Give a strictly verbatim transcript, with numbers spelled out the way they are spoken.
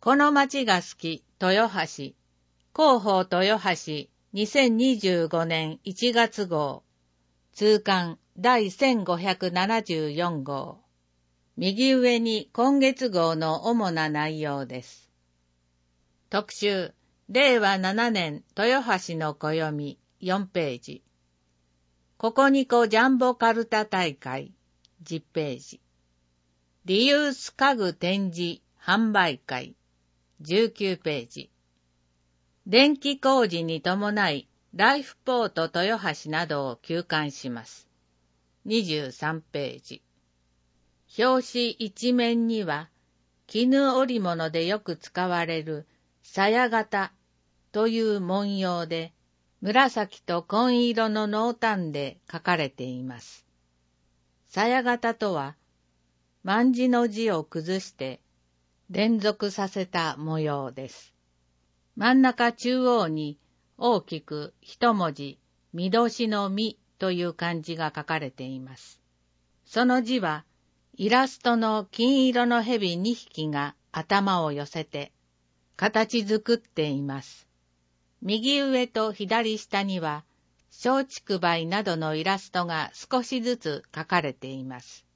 この町が好き、豊橋。広報豊橋にせんにじゅうごねんいちがつ号。通刊第せんごひゃくななじゅうよん号。右上に今月号の主な内容です。特集、れいわななねん豊橋の暦よんページ。ココニコジャンボカルタ大会じゅっページ。リユース家具展示販売会じゅうきゅうページ。電気工事に伴いライフポート豊橋などを休館します。にじゅうさんページ。表紙一面には絹織物でよく使われる鞘型という文様で紫と紺色の濃淡で書かれています。鞘型とは万字の字を崩して連続させた模様です。真ん中中央に大きく一文字、見通しの見という漢字が書かれています。その字はイラストの金色の蛇にひきが頭を寄せて形作っています。右上と左下には松竹梅などのイラストが少しずつ書かれています。